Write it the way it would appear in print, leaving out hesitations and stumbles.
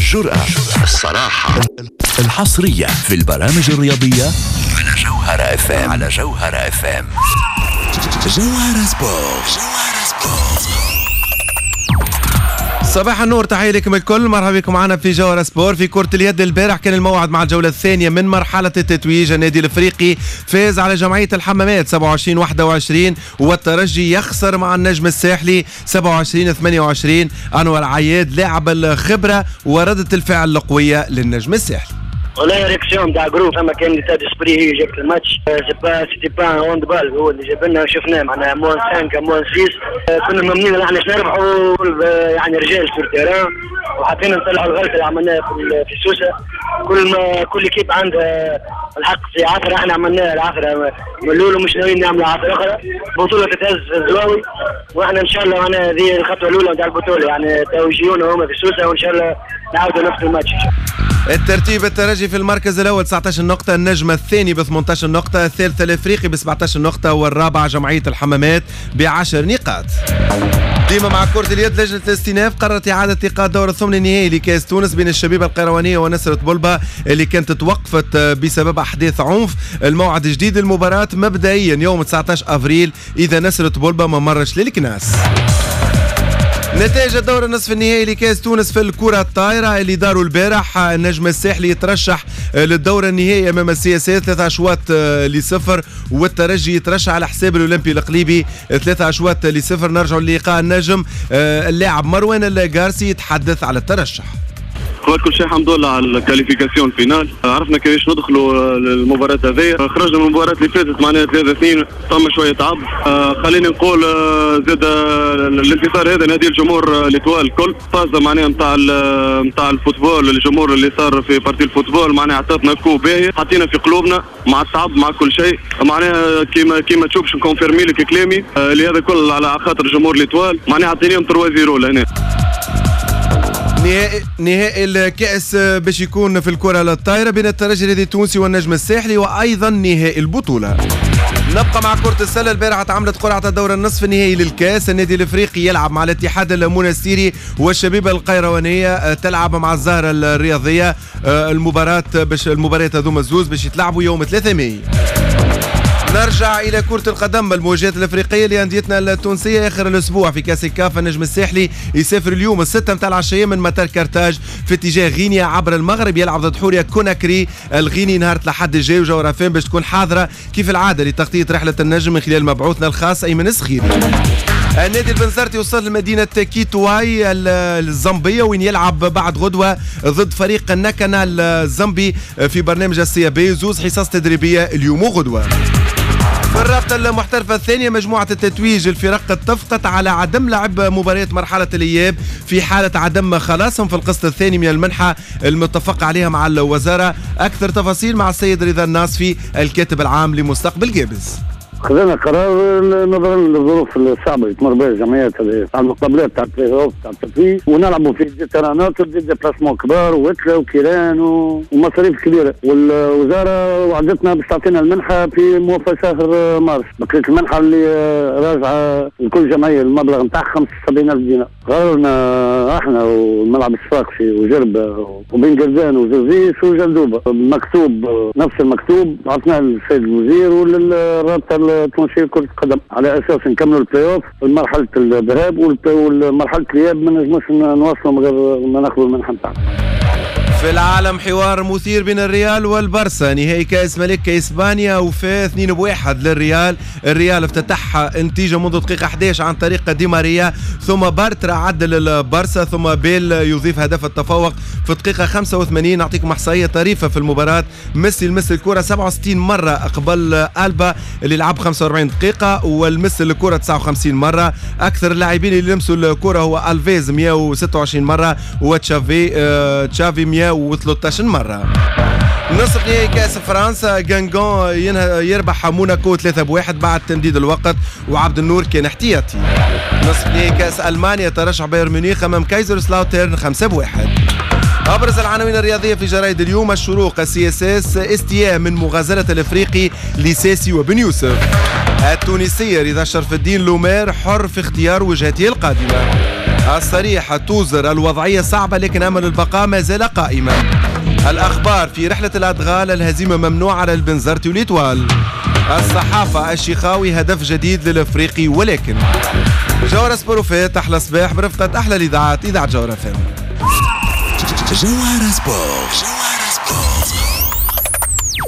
الجرأة، الصراحة، الحصرية في البرامج الرياضية على جوهرة FM. جوهرة سبورت. صباح النور، تحية لكم الكل، مرحبا بكم معنا في جوهرة سبور. في كرة اليد البارح كان الموعد مع الجولة الثانية من مرحلة التتويج. النادي الافريقي فاز على جمعية الحمامات 27-21، والترجي يخسر مع النجم الساحلي 27-28. انور عياد لاعب الخبرة وردة الفعل القوية للنجم الساحلي. ولا رياكسيون تاع جروب اما كان لي تاد اسبري هي جابت الماتش. سيتي با هوند بال هو اللي جاب لنا شفناه معناها موان 5 موان 6. كنا ممنين ان احنا نربحوا يعني رجال في التيران، وحطينا نطلعوا الغلطه اللي عملناها في سوسه. كل كيب عندها الحق في عثره، احنا عملناها العثره من الاول ومش ناويين نعمل عثره اخرى. البطوله تتهز في الزواوي، واحنا ان شاء الله معنا هذه الخطوه الاولى نتاع البطوله، يعني توجيهنا هما في سوسه، وان شاء الله نعاودوا نفس الماتش. الترتيب: الترجي في المركز الاول 19 نقطة، النجم الثاني ب 18 نقطة، الثالث الافريقي ب 17 نقطة، والرابع جمعية الحمامات ب10 نقاط. ديما مع كرة اليد، لجنة الاستئناف قررت إعادة إيقاع دور الثمن النهائي لكأس تونس بين الشبيبة القيروانية ونسرة بلبة اللي كانت توقفت بسبب أحداث عنف. الموعد جديد المباراة مبدئيا يوم 19 أفريل إذا نسرة بلبة ما مرش للكناس. نتائج الدور النصف النهائي لكأس تونس في الكرة الطايرة اللي داروا البارح. النجم الساحلي يترشح للدور النهائي امام السياسات 3 أشواط ل0، والترجي يترشح على حساب الاولمبي القليبي 3 أشواط ل0. نرجع للقاء النجم. اللاعب مروان القارسي يتحدث على الترشح. كل شيء الحمد لله على الكاليفيكاسيون فينال. عرفنا كيفاش ندخلوا المباراة هذه. خرجنا من المباراة اللي فاتت معناها 3-2، ثم شوية تعب. خليني نقول زاد الانتصار هذا نادي الجمهور الاتوال الكل فاز معناها نتاع الفوتبول. الجمهور اللي صار في بارتي الفوتبول معناها عطاتنا كو باهي، حطينا في قلوبنا مع التعب مع كل شيء معناها كيما تشوف باش نكونفيرمي لك كلامي اللي هذا كل على خاطر جمهور الاتوال معناها عطيناهم 3-0 لهنا. نهائي الكأس باش يكون في الكرة الطايرة بين الترجي التونسي والنجم الساحلي، وأيضا نهائي البطولة. نبقى مع كرة السلة. البارحة تعملت قرعة الدور النصف النهائي للكاس. النادي الافريقي يلعب مع الاتحاد المنستيري، والشبيبة القيروانية تلعب مع الزهرة الرياضية. المباريات هذوما الزوز باش يتلعبوا يوم 3 ماي. نرجع إلى كرة القدم. المواجهات الأفريقية لأنديتنا التونسية آخر الأسبوع في كأس الكاف. النجم الساحلي يسافر اليوم 6 متاع العشية من مطار كارتاج في اتجاه غينيا عبر المغرب، يلعب ضد حورية كوناكري الغيني نهار الأحد الجاي، وجوهرة FM باش تكون حاضرة كيف العادة لتغطية رحلة النجم من خلال مبعوثنا الخاص أيمن الصخيري. النادي البنزرتي وصل لمدينة كيتواي الزامبية، وين يلعب بعد غدوة ضد فريق النكنة الزامبي في برنامج السيابي. زوز حصص تدريبية اليوم وغدوة. في الرابطة المحترفة الثانية، مجموعة التتويج الفرق اتفقت على عدم لعب مباريات مرحلة الإياب في حالة عدم خلاصهم في القسط الثاني من المنحة المتفق عليها مع الوزارة. أكثر تفاصيل مع السيد رضا الناصفي الكاتب العام لمستقبل جابز. خذنا قرار نظرا للظروف الصعبه اللي تمر بها الجمعيات على المقابلات تاع البلاي اوف تاع التتويج، ونلعبوا في ديترانات وديبلاسمون كبار ووتله وكيران ومصاريف كبيره. والوزاره وعدتنا باش تعطينا المنحه في موافقه شهر مارس. بقيت المنحه اللي راجعه لكل جمعيه المبلغ نتاع 75,000 دينار. قررنا احنا والملعب الصفاقسي وجربه وبين قردان وزرزيس وجندوبه مكتوب نفس المكتوب عطناه للسيد الوزير وللرابطه التونسيه لكرة القدم على اساس نكملوا البلاي اوف مرحله الذهاب والمرحله الاياب ما نجموش نواصلوا من غير ما ناخذوا المنحه نتاعنا. في العالم حوار مثير بين الريال والبرسا. نهائي كأس ملك اسبانيا وفاز 2-1 للريال. الريال افتتح النتيجة منذ دقيقة 11 عن طريق دي ماريا، ثم بارترا عدل البرسا، ثم بيل يضيف هدف التفوق في الدقيقة 85. نعطيكم احصائية طريفة في المباراة. ميسي المس الكرة 67 مرة قبل ألبا اللي لعب 45 دقيقة، والمس الكرة 59 مرة. أكثر اللاعبين اللي لمسوا الكرة هو ألفيز 126 مرة، وتشافي 113 مرة. نصف نهائي كأس فرنسا، غانغون يربح موناكو 3-1 بعد تمديد الوقت، وعبد النور كان احتياطي. نصف نهائي كأس ألمانيا، ترشح بايرن ميونخ أمام كايزر سلاوترن 5-1. أبرز العناوين الرياضية في جرائد اليوم: الشروق، السياساس استياء من مغازلة الإفريقي لساسي وبن يوسف. التونسية رضا شرف الدين لومير حر في اختيار وجهته القادمة. الصريح توزر الوضعية صعبة لكن أمل البقاء ما زال قائما. الأخبار في رحلة الأدغال الهزيمة ممنوعة على البنزرتي والإتوال. الصحافة الشيخاوي هدف جديد للأفريقي ولكن جوهرة سبوروفيت أحلى صباح برفقة أحلى الإذاعات إذاعة جوهرة فم. جوهرة سبورت.